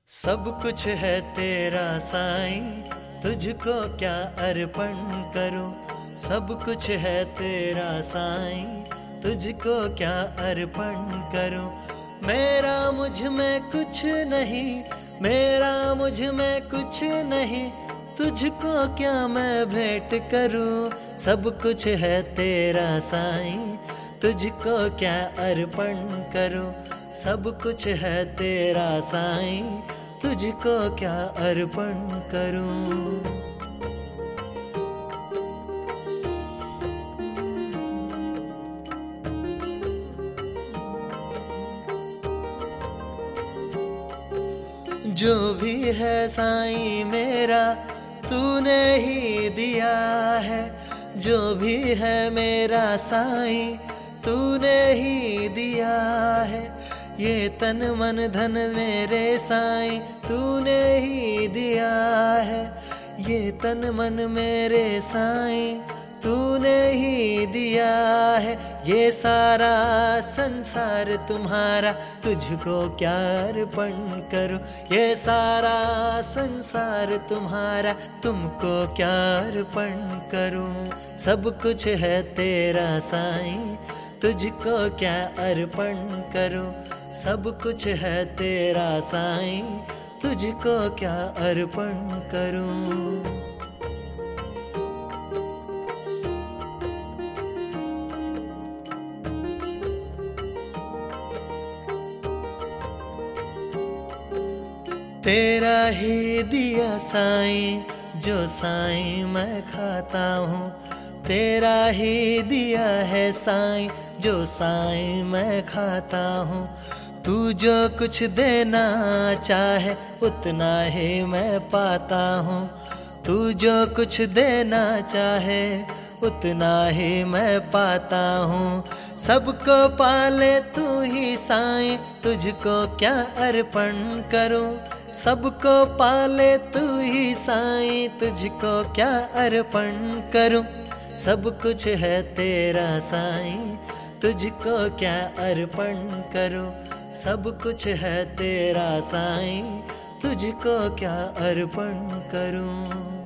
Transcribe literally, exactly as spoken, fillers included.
सब कुछ है तेरा साईं, तुझको क्या अर्पण करूं। सब कुछ है तेरा साईं, तुझको क्या अर्पण करूं। मेरा मुझ में कुछ नहीं, मेरा मुझ में कुछ नहीं, तुझको क्या मैं भेंट करूं। सब कुछ है तेरा साईं, तुझको क्या अर्पण करूं। सब कुछ है तेरा साईं, तुझको क्या अर्पण करूं। जो भी है साईं मेरा तूने ही दिया है। जो भी है मेरा साईं तूने ही दिया है। ये तन मन धन मेरे साईं तूने ही दिया है। ये तन मन मेरे साईं तूने ही दिया है। ये सारा संसार तुम्हारा, तुझको क्या अर्पण करूं। ये सारा संसार तुम्हारा, तुमको क्या अर्पण करूं। सब कुछ है तेरा साईं, तुझको क्या अर्पण करूं। सब कुछ है तेरा साईं, तुझको क्या अर्पण करूं। तेरा ही दिया साईं, जो साईं मैं खाता हूँ। तेरा ही दिया है साईं, जो साईं मैं खाता हूँ। तू जो कुछ देना चाहे उतना ही मैं पाता हूँ। तू जो कुछ देना चाहे उतना ही मैं पाता हूँ। सबको पाले तू ही साईं, तुझको क्या अर्पण करूँ। सबको पाले तू ही साईं, तुझको क्या अर्पण करूँ। सब कुछ है तेरा साईं, तुझको क्या अर्पण करूँ। सब कुछ है तेरा साईं, तुझको क्या अर्पण करूँ।